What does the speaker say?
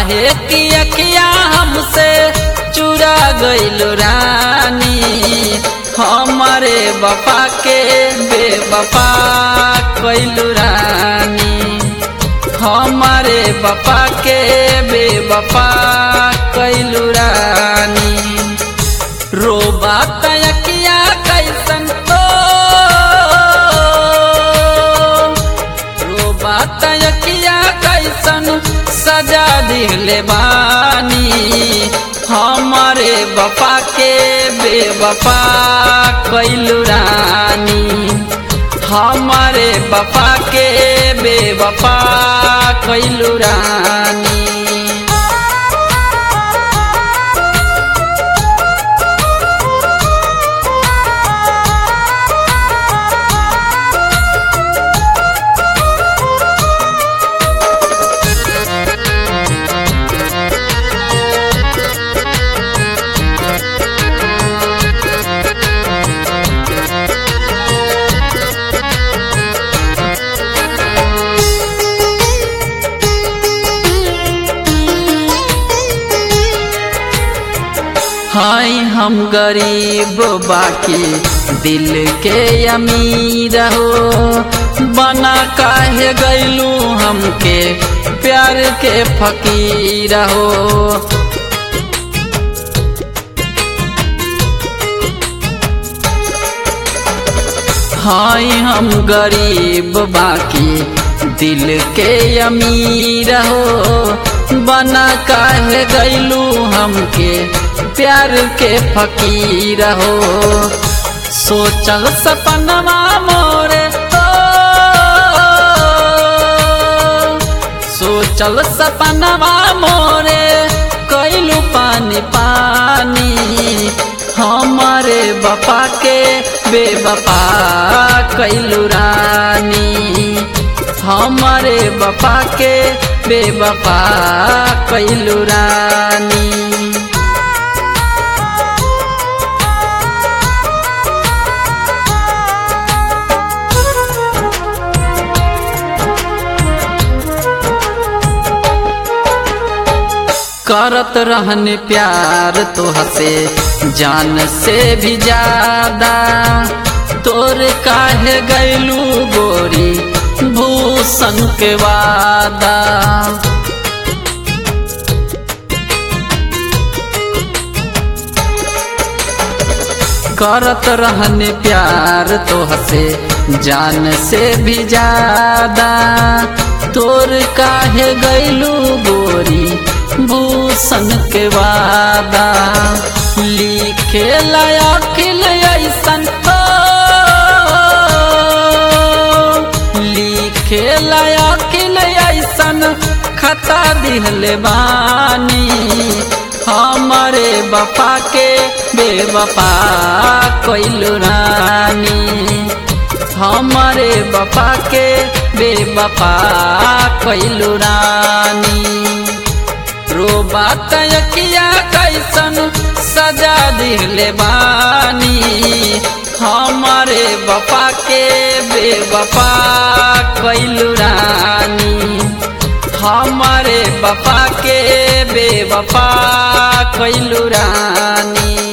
काहे कि अखिया हमसे चुरा गइल रानी, हमारे वफा के बेवफा कइल रानी, हमारे वफा के बेवफा कइल रानी। रोबात अखिया कैसन तो, रोबात अखिया कैसन सजा दिले बानी, हमारे वफा के बेवफा कइल रानी, हमारे वफा के बेवफा कइल रानी। हाय हम गरीब बाकी दिल के अमीर हो, बना काहे गइलू हमके प्यार के फकीर हो। हाय हम गरीब बाकी दिल के अमीर हो, बना काहे गइलू हमके प्यार के फकीर हो। सोचल सपनवा मोरे तो, सोचल सपनवा मोरे कइलू पानी पानी, हमारे वफा के बेवफा कइलू रानी, हमारे वफा के बेवफा कइलू रानी। करत रहन प्यार तोहसे जान से भी ज्यादा, तोर काहे गइलू गोरी भूषण के वादा। करत रहन प्यार तोहसे जान से भी ज्यादा, तोर काहे गइलू गोरी भूषण के वादा। लिखे अखिल ऐसन तो, लिखे अखिल ऐसन खता दिहले बानी, हमारे वफा के बेवफा कइल रानी, हमारे वफा के बेवफा कइल रानी। रोबात अखिया कैसन सजा दिले बानी, हमारे वफा के बेवफा कइल रानी, हमारे वफा के बेवफा कइल रानी।